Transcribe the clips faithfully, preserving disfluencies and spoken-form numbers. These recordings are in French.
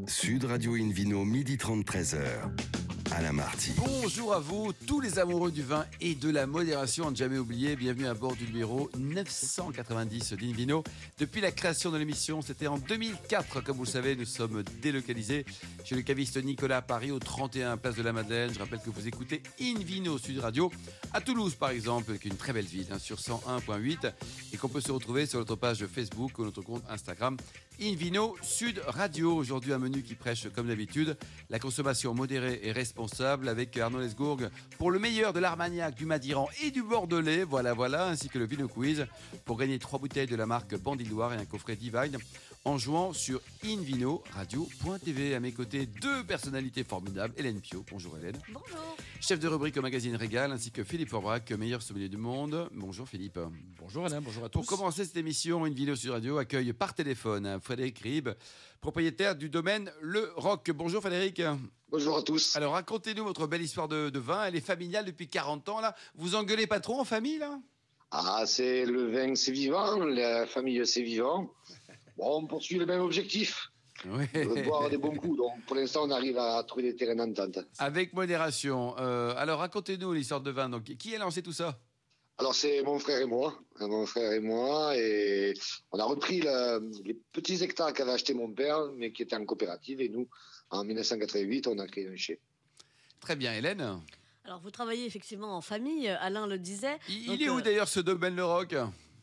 Sud Radio Invino, midi trente, treize heures. Alain Marty. Bonjour à vous, tous les amoureux du vin et de la modération, à ne jamais oublier. Bienvenue à bord du numéro neuf cent quatre-vingt-dix d'Invino. Depuis la création de l'émission, c'était en deux mille quatre. Comme vous le savez, nous sommes délocalisés chez le caviste Nicolas à Paris, au trente et un place de la Madeleine. Je rappelle que vous écoutez Invino Sud Radio à Toulouse, par exemple, qui est une très belle ville, hein, sur cent un virgule huit, et qu'on peut se retrouver sur notre page Facebook ou notre compte Instagram Invino Sud Radio. Aujourd'hui, un menu qui prêche, comme d'habitude, la consommation modérée et responsable, avec Arnaud Lesgourg pour le meilleur de l'Armagnac, du Madiran et du Bordelais, voilà voilà, ainsi que le Vino Quiz pour gagner trois bouteilles de la marque Bandiloire et un coffret Divine en jouant sur invino radio point t v. À mes côtés, deux personnalités formidables. Hélène Pio, bonjour Hélène. Bonjour. Chef de rubrique au magazine Régal, ainsi que Philippe Forbrac, meilleur sommelier du monde. Bonjour Philippe. Bonjour Alain, bonjour à tous. Pour commencer cette émission, Invino Sud Radio accueille par téléphone Frédéric Ribes, propriétaire du domaine Le Roc. Bonjour Frédéric. Bonjour à tous. Alors racontez-nous votre belle histoire de, de vin. Elle est familiale depuis quarante ans là. Vous engueulez pas trop en famille là? Ah, c'est le vin, c'est vivant, la famille, c'est vivant. Bon, on poursuit le même objectif. Oui. On veut boire des bons coups. Donc, pour l'instant, on arrive à trouver des terrains d'entente. Avec modération. Euh, alors, racontez-nous l'histoire de vin. Donc, qui a lancé tout ça? Alors, c'est mon frère et moi. Mon frère et moi. Et on a repris le, les petits hectares qu'avait acheté mon père, mais qui étaient en coopérative. Et nous, en mille neuf cent quatre-vingt-huit, on a créé un chai. Très bien, Hélène. Alors, vous travaillez effectivement en famille, Alain le disait. Il, Donc, il est où euh, d'ailleurs ce domaine Le Roc?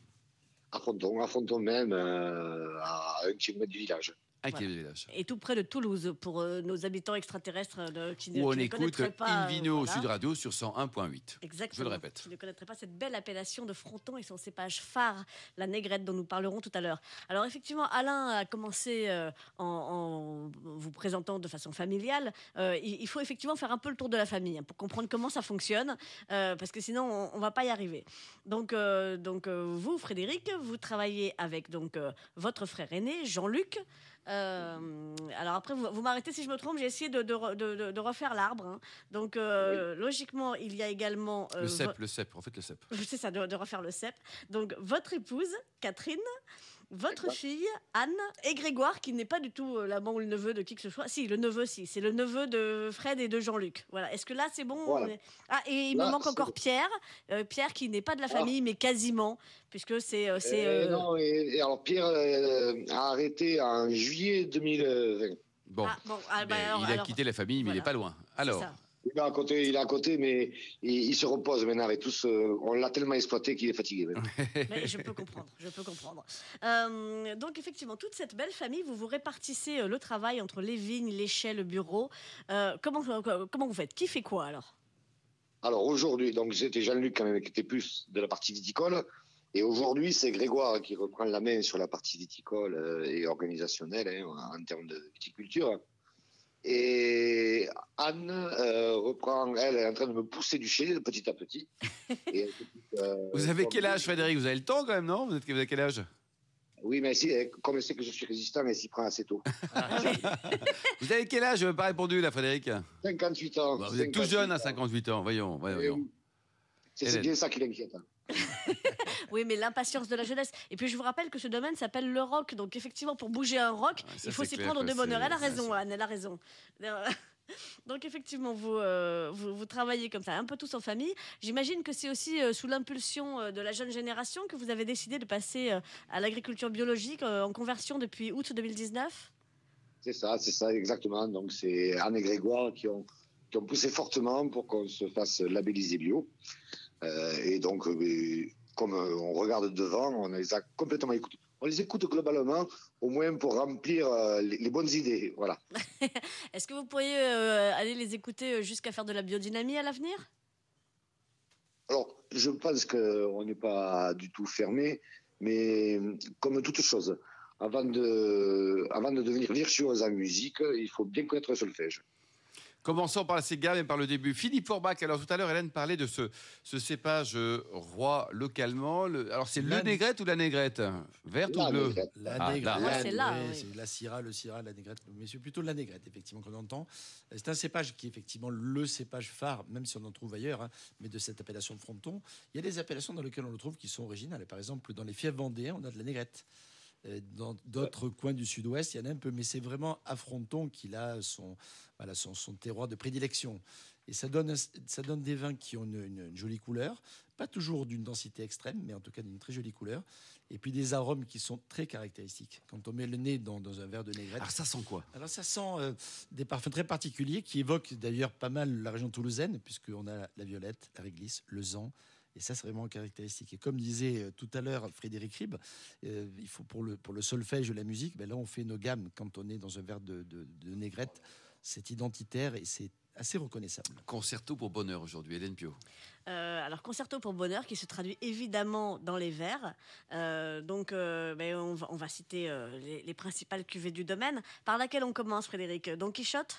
À Fronton, à Fronton même, euh, à un kilomètre du village. Un Voilà. kilomètre du village. Et tout près de Toulouse, pour euh, nos habitants extraterrestres de, qui, ne, Où on qui ne écoute connaîtraient pas. Invino euh, voilà. Sud Radio sur cent un virgule huit. Exactement. Je le répète. Qui ne connaîtraient pas cette belle appellation de Fronton et son cépage phare, la négrette, dont nous parlerons tout à l'heure. Alors effectivement, Alain a commencé euh, en, en vous présentant de façon familiale. Euh, il, il faut effectivement faire un peu le tour de la famille, hein, pour comprendre comment ça fonctionne, euh, parce que sinon on ne va pas y arriver. Donc, euh, donc euh, vous, Frédéric, vous travaillez avec donc euh, votre frère aîné, Jean-Luc. Euh, alors après, vous, vous m'arrêtez si je me trompe, j'ai essayé de, de, de, de refaire l'arbre. Hein. Donc, euh, oui. Logiquement, il y a également... Euh, le cep, vo- le cep, en fait le cep. C'est ça, de, de refaire le cep. Donc, votre épouse, Catherine, votre D'accord. fille, Anne, et Grégoire, qui n'est pas du tout euh, l'amant ou le neveu de qui que ce soit. Si, le neveu, si. C'est le neveu de Fred et de Jean-Luc. Voilà. Est-ce que là, c'est bon? Voilà. On est- Ah, et il Là, me manque c'est encore bon. Pierre. Euh, Pierre, qui n'est pas de la Ah. famille, mais quasiment, puisque c'est... euh, c'est, Et euh, non, et, et alors Pierre euh, a arrêté en juillet deux mille vingt. Bon, Ah, bon, ah, bah, Mais alors- il a alors- quitté la famille, mais il voilà. n'est pas loin. c'est Alors, ça. Il est à côté, il est à côté, mais il, il se repose maintenant avec tous. euh, on l'a tellement exploité qu'il est fatigué. maintenant. Mais je peux comprendre, je peux comprendre. Euh, donc effectivement, toute cette belle famille, vous vous répartissez euh, le travail entre les vignes, les chais, le bureau. Euh, comment, euh, comment vous faites? Qui fait quoi alors? Alors aujourd'hui, donc c'était Jean-Luc quand même qui était plus de la partie viticole, et aujourd'hui c'est Grégoire qui reprend la main sur la partie viticole euh, et organisationnelle hein, en termes de viticulture. Et Anne euh, reprend, elle est en train de me pousser du chai petit à petit. Et, euh, vous avez comme- quel âge Frédéric? Vous avez le temps quand même, non? Vous êtes- vous avez quel âge? Oui, mais si, comme elle sait que je suis résistant, elle s'y prend assez tôt. Vous avez quel âge? Je n'ai pas répondu là Frédéric. cinquante-huit ans. Bah, vous êtes tout cinquante-huit jeune à ans. cinquante-huit ans, voyons. voyons, Eh voyons. oui. C'est c'est Hélène. bien ça qui l'inquiète. hein. Oui, mais l'impatience de la jeunesse. Et puis je vous rappelle que ce domaine s'appelle le roc. Donc effectivement, pour bouger un roc, Ah, ça, il faut c'est s'y clair prendre que de bonne heure. c'est- Elle a ça, raison, c'est- Anne, elle a raison. Donc effectivement, vous, euh, vous, vous travaillez comme ça, un peu tous en famille. J'imagine que c'est aussi euh, sous l'impulsion euh, de la jeune génération que vous avez décidé de passer euh, à l'agriculture biologique euh, en conversion depuis août deux mille dix-neuf. C'est ça, c'est ça, exactement. Donc, c'est Anne et Grégoire qui ont, qui ont poussé fortement pour qu'on se fasse labelliser bio. Euh, et donc, euh, comme euh, on regarde devant, on les a complètement écoutés. On les écoute globalement, au moins pour remplir euh, les, les bonnes idées. Voilà. Est-ce que vous pourriez euh, aller les écouter jusqu'à faire de la biodynamie à l'avenir? Alors, je pense qu'on n'est pas du tout fermé, mais comme toute chose, avant de, avant de devenir virtuose en musique, il faut bien connaître le solfège. Commençons par la cigale et par le début. Philippe Forbach, alors tout à l'heure, Hélène parlait de ce, ce cépage euh, roi localement. Le- alors c'est La- le négrette ou la négrette? Verte La ou bleue? négrette. La Ah, négrette, là. Ouais, c'est là, ouais, oui. c'est la syrah, le syrah, la négrette, mais c'est plutôt la négrette, effectivement, qu'on entend. C'est un cépage qui est effectivement le cépage phare, même si on en trouve ailleurs, hein, mais de cette appellation de Fronton. Il y a des appellations dans lesquelles on le trouve qui sont originales. Par exemple, dans les fiefs vendéens, on a de la négrette. Euh, Dans d'autres coins du sud-ouest, il y en a un peu, mais c'est vraiment à Fronton qu'il a son, voilà, son, son terroir de prédilection. Et ça donne, ça donne des vins qui ont une, une- une jolie couleur, pas toujours d'une densité extrême, mais en tout cas d'une très jolie couleur. Et puis des arômes qui sont très caractéristiques. Quand on met le nez dans, dans un verre de négrette, Alors ça sent quoi? alors ça sent euh, des parfums très particuliers qui évoquent d'ailleurs pas mal la région toulousaine, puisqu'on a la violette, la réglisse, le zan. Et ça, c'est vraiment caractéristique. Et comme disait euh, tout à l'heure Frédéric Ribes, euh, il faut pour le, pour le solfège et la musique, ben là, on fait nos gammes quand on est dans un verre de, de, de négrette. C'est identitaire et c'est assez reconnaissable. Concerto pour bonheur aujourd'hui, Hélène Pio. Euh, alors, concerto pour bonheur qui se traduit évidemment dans les vers. Euh, donc, euh, ben, on, va, on va citer euh, les, les principales cuvées du domaine. Par laquelle on commence, Frédéric? Don Quichotte?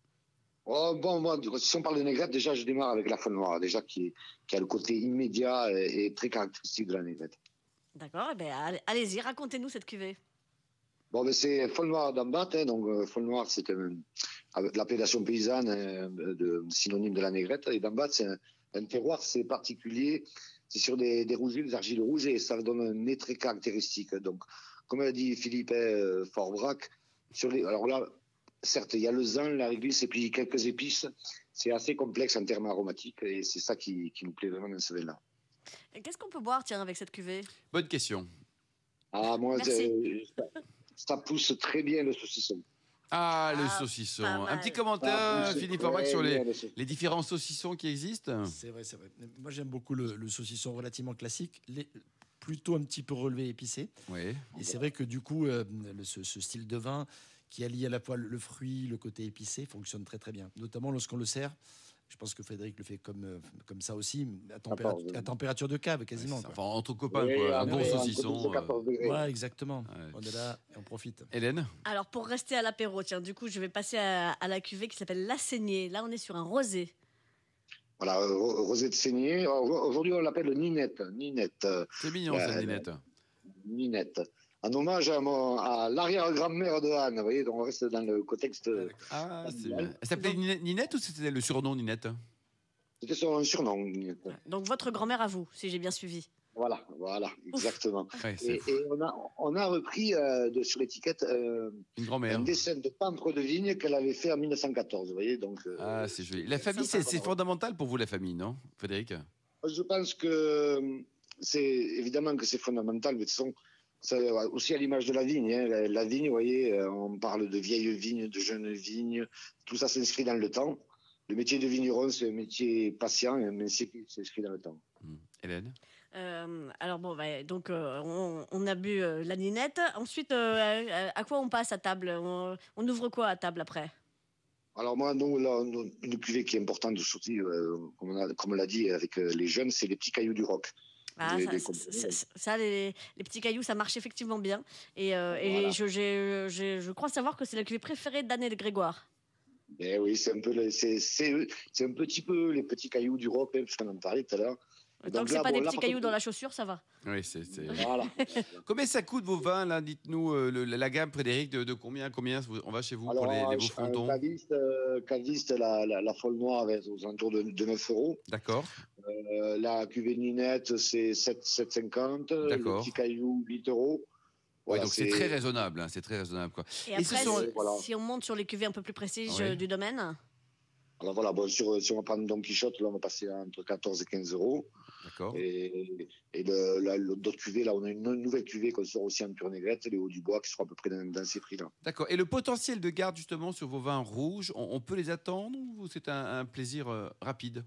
Oh, bon, moi, si on parle de négrette, déjà, je démarre avec la folle noire, déjà, qui, qui a le côté immédiat et, et très caractéristique de la négrette. D'accord, eh ben, allez- allez-y, racontez-nous cette cuvée. Bon, ben, c'est folle noire d'Ambat, hein, donc euh, folle noire, c'est un- avec l'appellation paysanne, hein, de, synonyme de la négrette, et d'Ambat, c'est un, un terroir, c'est particulier, c'est sur des, des rouges, des argiles rouges, et ça donne un nez très caractéristique. Donc, comme a dit Philippe euh, Forbrac, sur les, alors là, certes, il y a le zin, la réglisse, et puis quelques épices, c'est assez complexe en termes aromatiques, et c'est ça qui, qui nous plaît vraiment dans ce vin-là. Et qu'est-ce qu'on peut boire, tiens, avec cette cuvée? Bonne question. Ah, moi, Merci. euh, ça, ça pousse très bien le saucisson. Ah, le Ah, saucisson. pas Un mal. petit Ça commentaire, pousse Philippe très Orbach, sur les, bien le saucisson. les différents saucissons qui existent. C'est vrai, c'est vrai. Moi, j'aime beaucoup le, le saucisson relativement classique, les- plutôt un petit peu relevé épicé. Oui. Et c'est vrai que du coup, euh, le- ce, ce style de vin qui allie à la fois le, le fruit, le côté épicé, fonctionne très très bien. Notamment lorsqu'on le sert. Je pense que Frédéric le fait comme, euh, comme ça aussi, à, tempéra- Quatorze. à température de cave quasiment. Enfin, quoi. entre copains, Oui, quoi. Un entre- bon entre saucisson. douze et quatorze degrés. Ouais, exactement. Ouais. On est là et on profite. euh, Hélène? Alors, pour rester à l'apéro, tiens, du coup, je vais passer à, à la cuvée qui s'appelle La Saignée. Là, on est sur un rosé. Voilà, euh, ro- rosé de saignée. Alors, aujourd'hui, on l'appelle Ninette. Ninette. euh, C'est mignon, Ouais, cette ouais. Ninette. Ninette. En hommage à, mon- à l'arrière-grand-mère de Anne. Vous voyez, donc on reste dans le contexte. euh, Ah, c'est familial. bien. Elle s'appelait Donc- Ninette, Ninette ou c'était le surnom Ninette? C'était son surnom, Ninette. Donc, votre grand-mère à vous, si j'ai bien suivi. Voilà, voilà, exactement. Ouais, Et, c'est et on, a, on a repris euh, de, sur l'étiquette euh, une un grand-mère. dessin de peintre de vigne qu'elle avait fait en mille neuf cent quatorze. Vous voyez, donc. euh, Ah, c'est joli. La famille, sympa. c'est c'est fondamental pour vous, la famille, non, Frédéric? Je pense que euh, c'est évidemment que c'est fondamental, mais de toute façon, c'est aussi à l'image de la vigne. Hein. La, la vigne, vous voyez, euh, on parle de vieilles vignes, de jeunes vignes, tout ça s'inscrit dans le temps. Le métier de vigneron, c'est un métier patient, un métier qui s'inscrit dans le temps. Hmm. Hélène? Euh, alors, bon, bah, donc, euh, on, on a bu euh, la Ninette. Ensuite, euh, à, à quoi on passe à table? on, on ouvre quoi à table après? Alors moi, nous, là, nous, une cuvée qui est importante, surtout, euh, comme on a- comme on l'a dit avec euh, les jeunes, c'est les petits cailloux du roc. Ah, Les- ça, les ça, compagnies. ça- ça, les, les petits cailloux, ça marche effectivement bien. Et, euh, et Voilà. je, j'ai- j'ai- je crois savoir que c'est la cuvée préférée d'Anne et de Grégoire. Eh oui, c'est un peu, le- c'est, c'est, c'est un petit peu les petits cailloux du roc, hein, puisqu'on en parlait tout à l'heure. Et Tant donc que c'est là, pas bon, des là, petits par cailloux contre, dans la chaussure, ça va. Oui, c'est. c'est- Voilà. Combien ça coûte vos vins, là? Dites-nous euh, le- la gamme, Frédéric, de, de combien, combien on va chez vous Alors, pour les, les un- beaux un frontons? caviste, euh, caviste, la, la, la folle noire, elle est aux alentours de, de neuf euros. D'accord. Euh, la cuvée Ninette, c'est sept, sept cinquante. Le D'accord. petit caillou, huit euros. Oui, Voilà, donc c'est très raisonnable. hein, c'est très raisonnable, quoi. Et Et ce après, sont- si, Voilà. si on monte sur les cuvées un peu plus précises Oui. euh, du domaine, Alors voilà, bon, sur, si on va prendre Don Quichotte, là, on va passer entre quatorze et quinze euros. D'accord. Et, et le, la- le- d'autres cuvées, là, on a une nouvelle cuvée qu'on sort aussi en pure négrette, les Hauts du Bois, qui sera à peu près dans, dans ces prix-là. D'accord. Et le potentiel de garde, justement, sur vos vins rouges, on, on peut les attendre ou c'est un, un plaisir euh, rapide?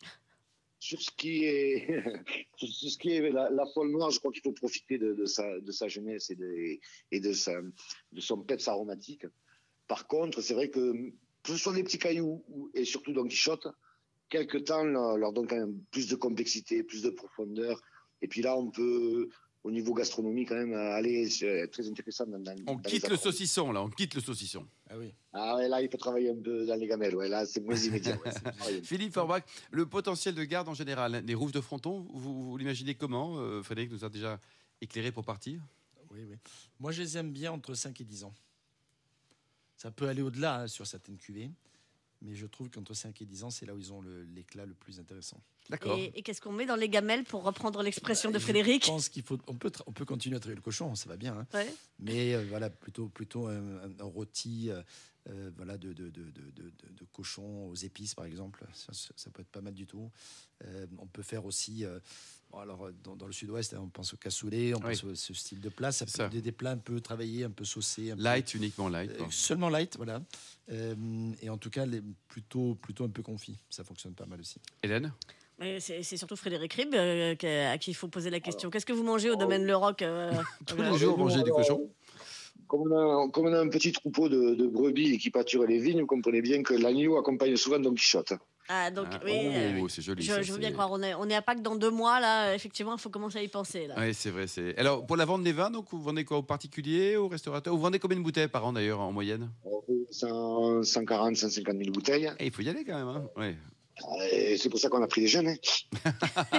Sur ce qui est, sur ce qui est la, la folle noire, je crois qu'il faut profiter de, de, sa, de sa jeunesse et de, et de, sa, de son peps aromatique. Par contre, c'est vrai que que ce soit des petits cailloux ou- et surtout Don Quichotte, quelque temps leur, leur donne quand même plus de complexité, plus de profondeur. Et puis là, on peut, au niveau gastronomique, quand même, aller c'est très intéressant. Dans, dans, On dans quitte les le approches. saucisson, là. On quitte le saucisson. Ah oui. Ah ouais, là, il faut travailler un peu dans les gamelles. Ouais, là, c'est moins immédiat. Ouais, c'est travailler. Philippe Forbach, le potentiel de garde en général, hein, les rouges de fronton, vous, vous l'imaginez comment? euh, Frédéric nous a déjà éclairé pour partir. Oui, oui. Moi, je les aime bien entre cinq et dix ans. Ça peut aller au-delà hein, sur certaines cuvées. Mais je trouve qu'entre cinq et dix ans, c'est là où ils ont le- l'éclat le plus intéressant. D'accord. Et, et qu'est-ce qu'on met dans les gamelles pour reprendre l'expression de Je Frédéric? pense qu'il faut, on peut, tra- on peut continuer à travailler le cochon, ça va bien. Hein. Ouais. Mais euh, voilà, plutôt, plutôt un, un- un rôti euh, euh, voilà, de, de, de, de, de, de- de cochon aux épices, par exemple. Ça, ça- ça peut être pas mal du tout. Euh, on peut faire aussi, euh, bon, alors, dans, dans le sud-ouest, hein, on pense au cassoulet, on Oui. pense à ce style de plat. Ça C'est peut ça. être des, des plats un peu travaillés, un peu saucés. Un peu- Light, uniquement light. euh, quoi. seulement light, voilà. Euh, et en tout cas, les, plutôt, plutôt un peu confit. Ça fonctionne pas mal aussi. Hélène? Mais C'est c'est surtout Frédéric Rib euh, qui- à qui il faut poser la question. Qu'est-ce que vous mangez au domaine Le Roc euh, Tous voilà. les jours, nous, manger du alors, cochon. Comme on, a, comme on a un petit troupeau de, de brebis qui pâturent les vignes, vous comprenez bien que l'agneau accompagne souvent Don Quichotte. Ah, donc, Ah, oui, oh, euh, c'est joli. je, ça, je veux bien c'est- croire. On est, on est à Pâques dans deux mois, là. Effectivement, il faut commencer à y penser. Là. Oui, c'est vrai. C'est... Alors, pour la vente des vins, donc, vous vendez quoi, aux particuliers, aux restaurateurs? Vous vendez combien de bouteilles par an, d'ailleurs, en moyenne? cent, cent quarante, cent cinquante mille bouteilles. Eh, il faut y aller quand même. Hein. Ouais. Et c'est pour ça qu'on a pris des jeunes. Hein.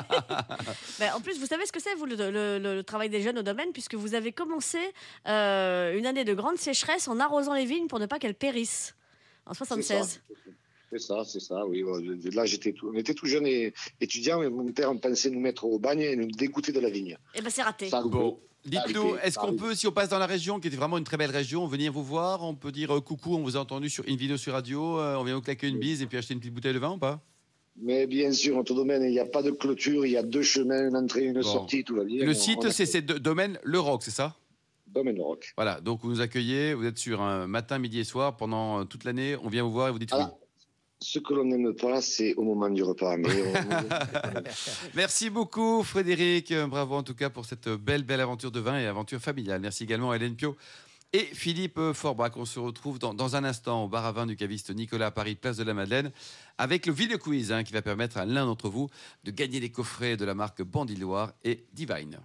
Ben, en plus, vous savez ce que c'est, vous, le, le- le travail des jeunes au domaine, puisque vous avez commencé euh, une année de grande sécheresse en arrosant les vignes pour ne pas qu'elles périssent, en C'est ça, soixante-seize. c'est ça, c'est ça, oui. Là, j'étais tout, on était tous jeunes et étudiants, mais mon père pensait nous mettre au bagne et nous dégoûter de la vigne. Eh ben, c'est raté. Ça a loupé. Bon. Dites-nous, Arrêtez, est-ce qu'on arrêtez. peut, si on passe dans la région, qui était vraiment une très belle région, venir vous voir? On peut dire euh, coucou, on vous a entendu sur Invino sur radio, euh, on vient vous claquer une bise et puis acheter une petite bouteille de vin ou pas? Mais bien sûr, notre domaine, il n'y a pas de clôture, il y a deux chemins, une entrée, une Bon. sortie, tout va bien. Le On- site, on a- c'est c'est de- domaine Le Roc, c'est ça? Domaine Le Roc. Voilà, donc vous nous accueillez, vous êtes sur un matin, midi et soir, pendant euh, toute l'année, on vient vous voir et vous dites oui. Ah, ce que l'on n'aime pas, c'est au moment du repas. Mais on- Merci beaucoup Frédéric, Euh, bravo en tout cas pour cette belle, belle aventure de vin et aventure familiale. Merci également à Hélène Pio et Philippe Forbach. On se retrouve dans, dans un instant au bar à vin du caviste Nicolas à Paris, place de la Madeleine, avec le Ville Quiz hein, qui va permettre à l'un d'entre vous de gagner les coffrets de la marque Bandit Loire et Divine.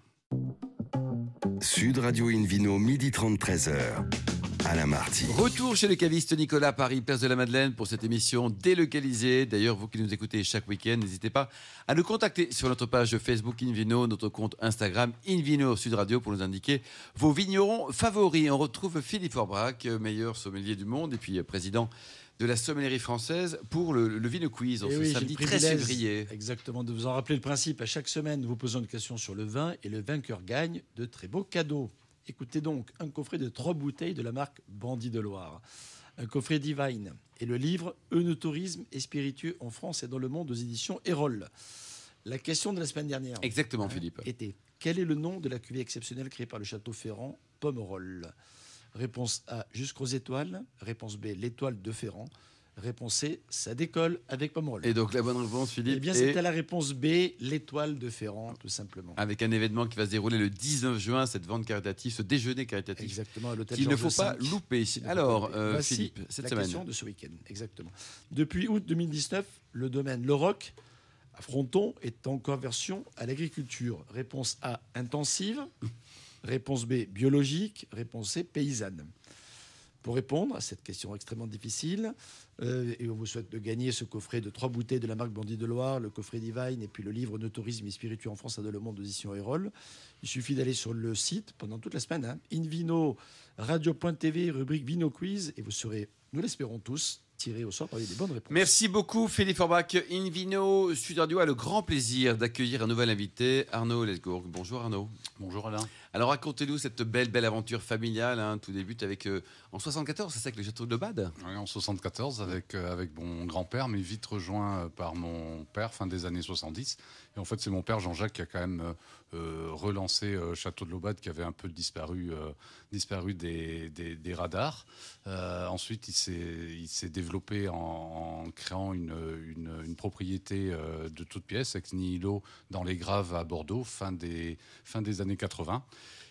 Sud Radio Invino, midi trente, treize heures. Alain Marty. Retour chez le caviste Nicolas à Paris, place de la Madeleine pour cette émission délocalisée. D'ailleurs, vous qui nous écoutez chaque week-end, n'hésitez pas à nous contacter sur notre page Facebook Invino, notre compte Instagram Invino Sud Radio pour nous indiquer vos vignerons favoris. On retrouve Philippe Forbach, meilleur sommelier du monde et puis euh, président de la sommellerie française pour le, le Vino Quiz en Et ce oui, j'ai samedi le treize privilège, février. Exactement, de vous en rappeler le principe. À chaque semaine, nous vous posons une question sur le vin et le vainqueur gagne de très beaux cadeaux. Écoutez donc, un coffret de trois bouteilles de la marque Bandit de Loire, un coffret Divine et le livre Œnotourisme et spiritueux en France et dans le monde aux éditions Erol. La question de la semaine dernière Exactement, hein, Philippe. était: quel est le nom de la cuvée exceptionnelle créée par le château Ferrand, Pomerol? Réponse A, jusqu'aux étoiles. Réponse B, l'étoile de Ferrand. Réponse C, ça décolle avec Pomerol. Et donc la bonne réponse, Philippe, Eh bien, est c'était la réponse B, l'étoile de Ferrand, tout simplement. avec un événement qui va se dérouler le dix-neuf juin, cette vente caritative, ce déjeuner caritatif. Exactement, à l'hôtel Qu'il ne Georges faut pas V. louper. Qu'il ne faut Alors, pas louper. euh, Voici Philippe, cette la semaine. question de ce week-end, exactement. Depuis août deux mille dix-neuf, le domaine Le Roc à Fronton est en conversion à l'agriculture. Réponse A, intensive. Réponse B, biologique. Réponse C, paysanne. Pour répondre à cette question extrêmement difficile, euh, et on vous souhaite de gagner ce coffret de trois bouteilles de la marque Bandit de Loire, le coffret Divine et puis le livre Œnotourisme et spiritueux en France et dans le monde, édition Erol. Il suffit d'aller sur le site pendant toute la semaine, hein, invino radio point t v, rubrique Vino Quiz, et vous serez, nous l'espérons tous, tirés au sort parmi des bonnes réponses. Merci beaucoup Philippe Forbach. Invino Sud Radio a le grand plaisir d'accueillir un nouvel invité, Arnaud Lesgourg. Bonjour Arnaud. Bonjour Alain. Alors racontez-nous cette belle belle aventure familiale. Hein. Tout débute avec euh, en soixante-quatorze, c'est ça, avec le château de Bade. Oui, en soixante-quatorze avec, euh, avec mon grand-père, mais vite rejoint euh, par mon père fin des années soixante-dix. Et en fait, c'est mon père Jean-Jacques qui a quand même euh, euh, relancé euh, Château de l'Aubade qui avait un peu disparu, euh, disparu des, des, des radars. Euh, ensuite, il s'est, il s'est développé en, en créant une, une, une propriété euh, de toutes pièces, ex nihilo, dans les Graves à Bordeaux, fin des, fin des années quatre-vingts.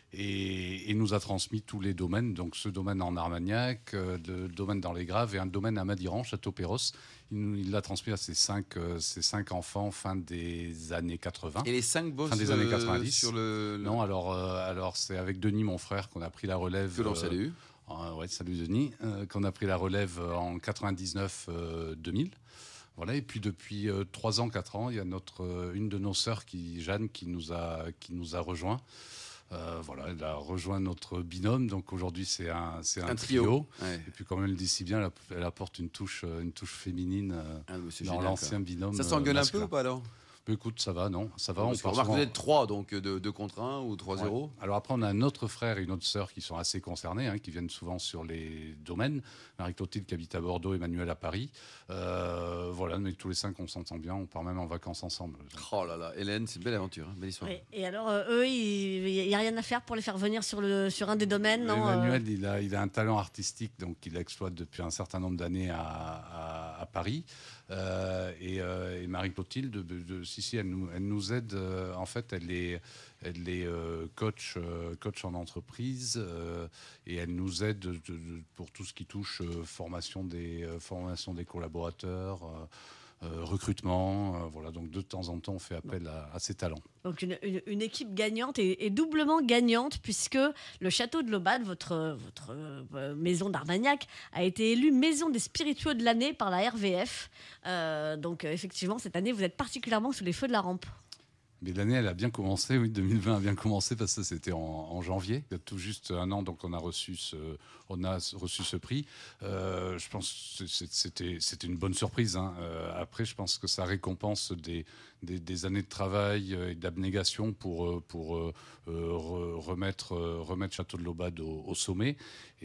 Et, et nous a transmis tous les domaines, donc ce domaine en Armagnac, euh, le domaine dans les Graves et un domaine à Madiran, Château-Perros. Il nous- il l'a transmis à ses cinq, euh, ses cinq enfants fin des années quatre-vingts. Et les cinq boss Fin des années euh, quatre-vingt-dix. sur le, le- Non, alors, euh, alors c'est avec Denis, mon frère, qu'on a pris la relève. que l'on euh, salue. euh, ouais, salut Denis, euh, qu'on a pris la relève en quatre-vingt-dix-neuf deux mille. Voilà, et puis depuis euh, trois ans, quatre ans, il y a notre, euh, une de nos sœurs, qui, Jeanne, qui nous a, qui nous a rejoints. Euh, voilà, elle a rejoint notre binôme, donc aujourd'hui c'est un, c'est un, Un trio. trio, ouais. Et puis comme elle le dit si bien, elle, app- elle apporte une touche, euh, une touche féminine euh, Ah, mais c'est dans génial, l'ancien quoi. binôme. Ça euh, s'engueule un masculin. peu ou pas alors? Mais écoute, ça va, non, ça va. Parce on qu'on part remarque que souvent- vous êtes trois, donc deux contre un ou trois zéro. Ouais. Alors après, on a un autre frère et une autre sœur qui sont assez concernés, hein, qui viennent souvent sur les domaines. Marie-Clotilde qui habite à Bordeaux, Emmanuel à Paris. Euh, voilà, mais tous les cinq, on s'entend bien. On part même en vacances ensemble. Oh là là, Hélène, c'est une belle aventure, hein, belle histoire. Oui. Et alors, euh, eux, il n'y a rien à faire pour les faire venir sur, le, sur un des domaines, non euh Emmanuel, il, a, il a un talent artistique, donc il exploite depuis un certain nombre d'années à, à- à Paris. Euh, et, euh, et Marie-Clotilde, de, de- si, si, elle nous, elle nous aide. euh, en fait, elle est, elle est euh, coach, euh, coach en entreprise euh, et elle nous aide de- de- pour tout ce qui touche euh, formation, des, euh, formation des collaborateurs. euh, euh, recrutement, euh, voilà. Donc de temps en temps, on fait appel à, à ses talents. Donc une, une- une équipe gagnante et, et doublement gagnante puisque le château de l'Aubade, votre, votre euh, maison d'Armagnac, a été élue maison des spiritueux de l'année par la R V F. Euh, donc euh, effectivement, cette année, vous êtes particulièrement sous les feux de la rampe. Mais l'année, elle a bien commencé, oui, deux mille vingt a bien commencé parce que c'était en, en janvier. Il y a tout juste un an, donc on a reçu ce, on a reçu ce prix. Euh, je pense que c'est- c'était, c'était une bonne surprise, hein. Euh, après, je pense que ça récompense des, des, des années de travail et d'abnégation pour, euh, pour euh, euh, re- remettre, euh, remettre Château de l'Aubade au, au sommet.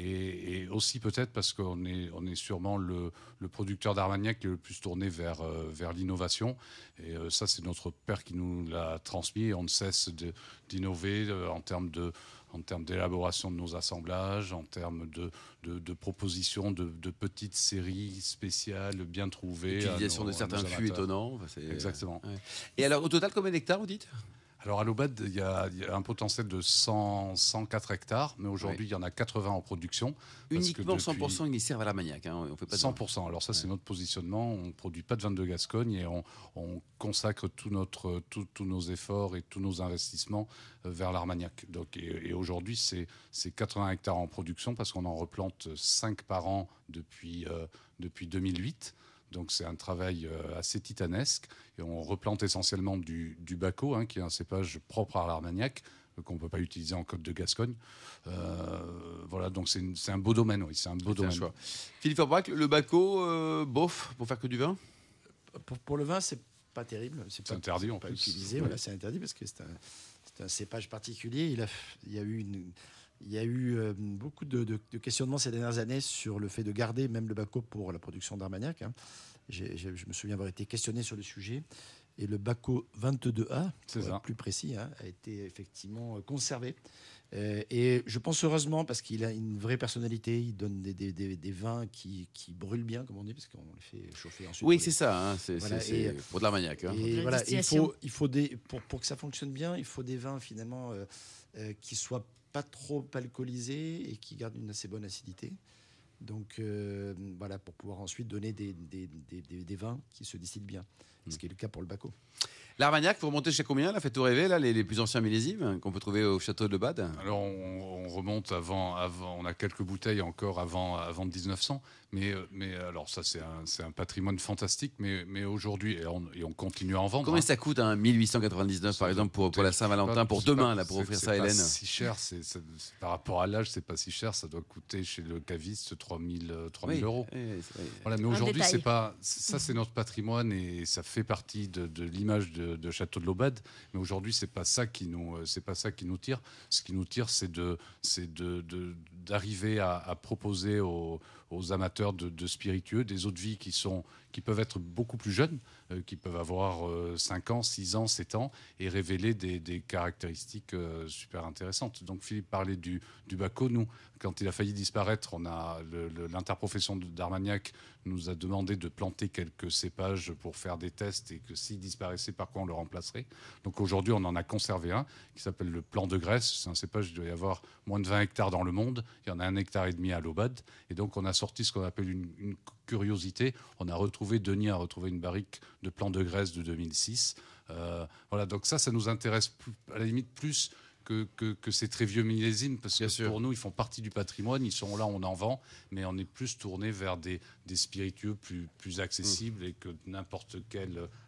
Et, et aussi peut-être parce qu'on est, on est sûrement le, le producteur d'Armagnac qui est le plus tourné vers, euh, vers l'innovation. Et euh, ça, c'est notre père qui nous l'a transmis. Et on ne cesse de- d'innover euh, en termes de, en termes d'élaboration de nos assemblages, en termes de, de, de propositions de, de petites séries spéciales bien trouvées. à Utilisation nos- de à certains nos fûts amateurs. étonnants. Enfin, c'est- Exactement. Ouais. Et alors, au total, combien d'hectares, vous dites? Alors à l'Aubade, il y, a, il y a un potentiel de cent, cent quatre hectares, mais aujourd'hui, Ouais. il y en a quatre-vingts en production. parce que Uniquement depuis- cent pour cent, ils servent à l'Armagnac. Hein. On fait pas de cent pour cent. Alors ça, c'est Ouais. notre positionnement. On ne produit pas de vin de Gascogne et on, on consacre tout notre, tout- tous nos efforts et tous nos investissements euh, vers l'Armagnac. Donc, et, et aujourd'hui, c'est, c'est quatre-vingts hectares en production parce qu'on en replante cinq par an depuis, euh, depuis deux mille huit. Donc c'est un travail euh, assez titanesque. Et on replante essentiellement du, du Bacco, hein, qui est un cépage propre à l'Armagnac, euh, qu'on ne peut pas utiliser en Côte de Gascogne. Euh, voilà, donc c'est, une- c'est un beau domaine, oui, c'est un beau C'est un domaine. choix. Philippe Aubrac, le Baco, euh, bof, pour faire que du vin? Pour, pour le vin, c'est pas terrible. C'est C'est pas, interdit, c'est en pas plus. utilisé. Oui. Voilà, c'est interdit parce que c'est un, c'est un cépage particulier. Il, a, il y a eu, une, il y a eu euh, beaucoup de, de- de questionnements ces dernières années sur le fait de garder même le Bacco pour la production d'Armagnac, hein. J'ai- j'ai- je me souviens avoir été questionné sur le sujet. Et le Bacco vingt-deux A, C'est pour ça. être plus précis, hein, a été effectivement euh, conservé. Euh, et je pense heureusement parce qu'il a une vraie personnalité. Il donne des, des- des- des vins qui, qui brûlent bien, comme on dit, parce qu'on les fait chauffer ensuite. Oui, pour c'est les- ça. Hein. C'est, Voilà, c'est- c'est et- pour de l'Armagnac. Hein. Et La voilà, il distillation. faut, il faut des, pour, pour que ça fonctionne bien, il faut des vins finalement euh, euh, qui soient pas trop alcoolisés et qui gardent une assez bonne acidité. Donc euh, voilà, pour pouvoir ensuite donner des, des, des, des- des vins qui se distillent bien, ce qui est le cas pour le Bacco. L'Armagnac, vous remontez chez combien là? Faites-vous rêver, là, les, les plus anciens millésimes qu'on peut trouver au château de l'Aubade? Alors on, on remonte avant, avant, on a quelques bouteilles encore avant, avant dix-neuf cents, mais, euh, mais alors ça c'est un, c'est un patrimoine fantastique, mais, mais aujourd'hui, et on, et on continue à en vendre. Combien hein. ça coûte, un mille huit cent quatre-vingt-dix-neuf par Ça exemple, doit pour, pour la coûter- Saint-Valentin, c'est pour pas- demain, c'est là, pour pas- offrir c'est ça à pas Hélène? si cher, c'est, c'est- c'est- par rapport à l'âge, c'est pas si cher, ça doit coûter chez le caviste trois mille Oui, euros. oui, c'est vrai. Voilà, mais Un aujourd'hui, détail. c'est pas c'est- ça, c'est notre patrimoine et ça fait partie de, de l'image de, de Château de l'Aubade. Mais aujourd'hui, c'est pas ça qui nous, euh, c'est pas ça qui nous tire. Ce qui nous tire, c'est de, c'est de, de- d'arriver à, à proposer aux, aux amateurs de, de spiritueux des eaux de vie qui sont, qui peuvent être beaucoup plus jeunes, euh, qui peuvent avoir euh, cinq ans, six ans, sept ans, et révéler des, des caractéristiques euh, super intéressantes. Donc Philippe parlait du, du Bacco. Nous, quand il a failli disparaître, on a le- le- l'interprofession de- d'Armagnac nous a demandé de planter quelques cépages pour faire des tests et que s'il disparaissait, par quoi on le remplacerait. Donc aujourd'hui, on en a conservé un qui s'appelle le Plan de Grèce. C'est un cépage, il doit y avoir moins de vingt hectares dans le monde. Il y en a un hectare et demi à l'Aubade. Et donc on a sorti ce qu'on appelle une, une curiosité. On a retrouvé, Denis a retrouvé une barrique de Plan de Grèce de deux mille six. Euh, voilà, donc ça, ça nous intéresse plus, à la limite plus que, que, que ces très vieux millésimes, parce Bien que sûr. pour nous, ils font partie du patrimoine, ils sont là, on en vend, mais on est plus tourné vers des, des spiritueux plus, plus accessibles et que n'importe quel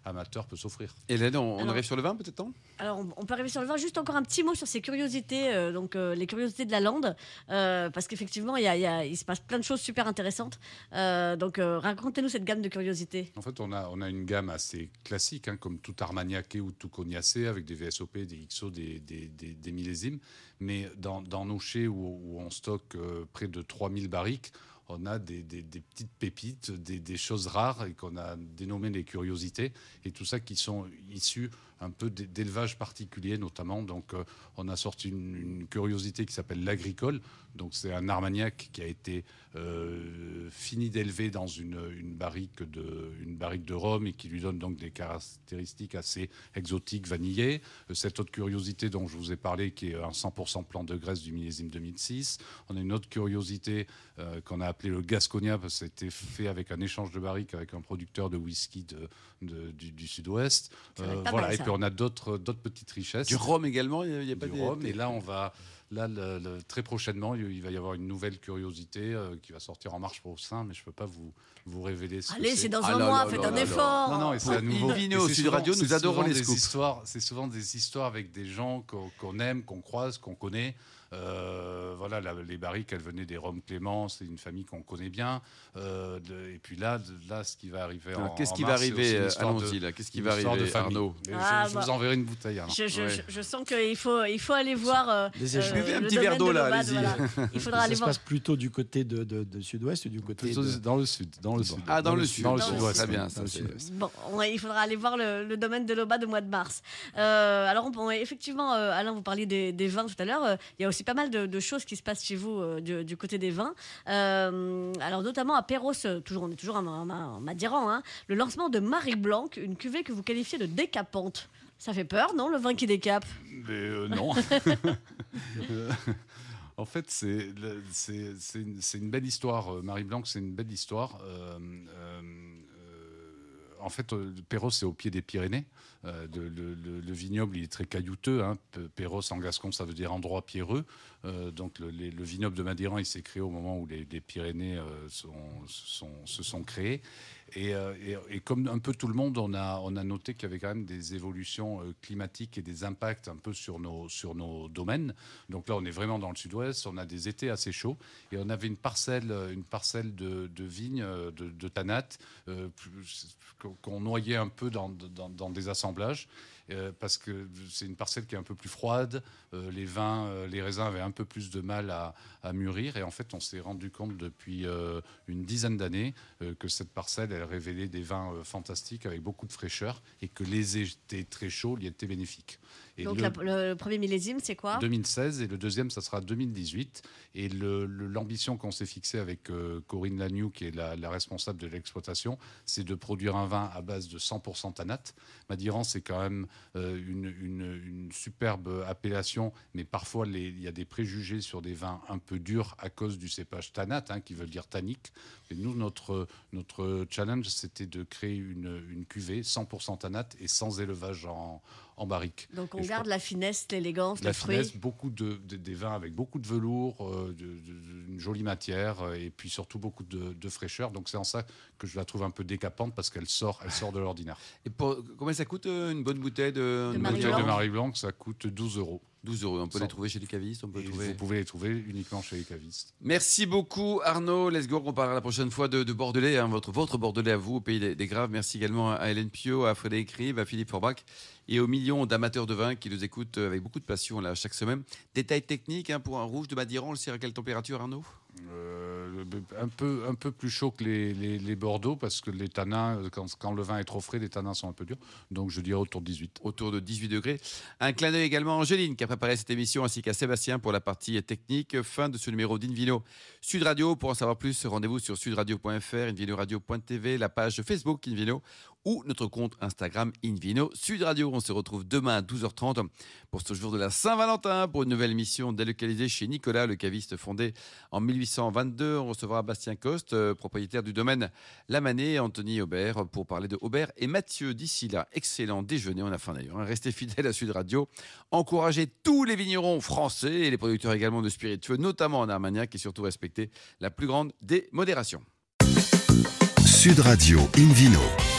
amateur peut s'offrir. Hélène, on, on Alors- arrive sur le vin peut-être non Alors, on, on peut arriver sur le vin. Juste encore un petit mot sur ces curiosités, euh, donc euh, les curiosités de la lande, euh, parce qu'effectivement, il y a- il y a- il se passe plein de choses super intéressantes. Euh, donc, euh, racontez-nous cette gamme de curiosités. En fait, on a, on a une gamme assez classique, hein, comme tout armagnaqué ou tout cognacé, avec des V S O P, des X O, des, des, des- des millésimes. Mais dans, dans nos chais où, où on stocke euh, près de trois mille barriques, on a des, des- des petites pépites, des, des choses rares et qu'on a dénommées les curiosités. Et tout ça qui sont issus un peu d'é- d'élevages particuliers notamment. Donc, euh, on a sorti une, une curiosité qui s'appelle l'agricole. Donc, c'est un armagnac qui a été euh, fini d'élever dans une, une barrique de, une barrique de rhum et qui lui donne donc des caractéristiques assez exotiques, vanillées. Euh, Cette autre curiosité dont je vous ai parlé, qui est un cent pour cent plan de graisse du millésime deux mille six. On a une autre curiosité euh, qu'on a appelée le Gasconia, parce que c'était fait avec un échange de barriques avec un producteur de whisky de, de- du, du sud-ouest. Ça va être pas voilà. mal, Et ça. puis on a d'autres d'autres petites richesses. Du rhum également, il n'y a, pas Du des- rhum. Et là, on va, là, le- le- très prochainement, il il va y avoir une nouvelle curiosité euh, qui va sortir en marche prochain, mais je ne peux pas vous, vous révéler ce que Allez, c'est dans Ah un là mois, là faites là un là là. effort. Non, non, et c'est à Pour nouveau. Invino, et c'est Sud souvent- Radio, nous c'est adorons souvent les des scoops. histoires. C'est souvent des histoires avec des gens qu'on qu'on aime, qu'on croise, qu'on connaît. Euh, voilà, la- les barriques, elles venaient des Roms Clément, c'est une famille qu'on connaît bien. Euh, de- et puis là, de- là, ce qui va arriver en Alors, Qu'est-ce en qui va mars, c'est arriver aussi une euh, histoire de- Allons-y là. Qu'est-ce qui une va histoire de arriver, famille. Arnaud Mais Ah, je, je bah. vous enverrai une bouteille. alors. Je, je- Ouais. je- je sens qu'il faut, il faut aller voir. euh, Les euh, échanges. Buvez un le petit domaine verre d'eau, de là, Lobad, allez-y. voilà. Il faudra Ça aller se voir. passe plutôt du côté de, de- de sud-ouest ou du côté Plutôt de... dans le sud, dans le sud. Ah, dans le sud. Dans le Dans le sud-ouest. Très bien, Dans ça le c'est. sud-ouest. Bon, on- il faudra aller voir le, le domaine de l'Aubade au mois de mars. Euh, alors, on- on- effectivement, euh, Alain, vous parliez des, des vins tout à l'heure. Euh, il y a aussi pas mal de, de choses qui se passent chez vous euh, du, du côté des vins. Euh, alors, notamment à Perros, euh, toujours, on est toujours en, en- en Madiran, hein, le lancement de Marie Blanc, une cuvée que vous qualifiez de décapante. Ça fait peur, non, le vin qui décape? Mais euh, non. Euh, En fait, c'est le- c'est- c'est une, c'est une belle histoire. Euh, Marie Blanc, c'est une belle histoire. Euh, euh, euh, en fait, euh, Perros, c'est au pied des Pyrénées. Euh, de- le, le- le vignoble, il est très caillouteux. Hein. P- Perros, en gascon, ça veut dire endroit pierreux. Euh, donc, le, les- le vignoble de Madiran, il s'est créé au moment où les, les Pyrénées euh, sont- sont- se sont créées. Et, euh, et- et comme un peu tout le monde, on a, on a noté qu'il y avait quand même des évolutions euh, climatiques et des impacts un peu sur nos, sur nos domaines. Donc là, on est vraiment dans le sud-ouest, on a des étés assez chauds et on avait une parcelle, euh, une parcelle de, de vignes, euh, de, de tannate, euh, plus- qu'on qu'on noyait un peu dans, dans- dans des assemblages. euh, Parce que c'est une parcelle qui est un peu plus froide, euh, les vins, euh, les raisins avaient un peu plus de mal à, à mûrir, et en fait on s'est rendu compte depuis euh, une dizaine d'années euh, que cette parcelle elle révélait des vins euh, fantastiques avec beaucoup de fraîcheur et que les étés très chauds y étaient bénéfiques. Et Donc, le- la- le premier millésime, c'est quoi? deux mille seize et le deuxième, ça sera deux mille dix-huit. Et le- le- l'ambition qu'on s'est fixée avec euh, Corinne Lagnoux, qui est la, la responsable de l'exploitation, c'est de produire un vin à base de cent pour cent tannate. Madiran, c'est quand même euh, une, une- une superbe appellation, mais parfois les- il y a des préjugés sur des vins un peu durs à cause du cépage tannate, hein, qui veut dire tannique. Et nous, notre, notre challenge, c'était de créer une, une cuvée cent pour cent tannate et sans élevage en, en barrique. Donc, on Et je garde la finesse, l'élégance, La le fruit. finesse, beaucoup de, de- des vins avec beaucoup de velours, euh, de- de- une jolie matière euh, et puis surtout beaucoup de, de fraîcheur. Donc c'est en ça que je la trouve un peu décapante parce qu'elle sort, elle sort de l'ordinaire. Et pour, combien ça coûte euh, une bonne bouteille de, De Une Marie bouteille Blanc. de Marie Blanc, ça coûte douze euros. douze euros. On peut Sans- les trouver chez les cavistes. On peut Et trouver. vous pouvez les trouver uniquement chez les cavistes. Merci beaucoup Arnaud Lesgourg. On parlera la prochaine fois de, de Bordelais, hein, votre, votre Bordelais à vous, au Pays des, des Graves. Merci également à Hélène Pio, à Frédéric Rive, à Philippe Forbach et aux millions d'amateurs de vin qui nous écoutent avec beaucoup de passion là, chaque semaine. Détails techniques hein, pour un rouge de Madiran, on le sert à quelle température Arnaud? Euh, un, peu, un peu plus chaud que les, les- les Bordeaux parce que les tanins, quand, quand le vin est trop frais, les tanins sont un peu durs. Donc je dirais autour de dix-huit. Autour de dix-huit degrés. Un clin d'œil également à Angéline qui a préparé cette émission ainsi qu'à Sébastien pour la partie technique. Fin de ce numéro d'Invino Sud Radio. Pour en savoir plus, rendez-vous sur sudradio point f r, invinoradio point t v, la page Facebook Invino ou notre compte Instagram Invino Sud Radio. On se retrouve demain à douze heures trente pour ce jour de la Saint-Valentin pour une nouvelle émission délocalisée chez Nicolas, le caviste fondé en mille huit cent vingt-deux. On recevra Bastien Coste, euh, propriétaire du domaine Lamanée, et Anthony Aubert pour parler de Aubert et Mathieu. D'ici là, excellent déjeuner. On a faim d'ailleurs. hein. Restez fidèles à Sud Radio. Encouragez tous les vignerons français et les producteurs également de spiritueux, notamment en Armagnac, et surtout respectez la plus grande des modérations. Sud Radio Invino.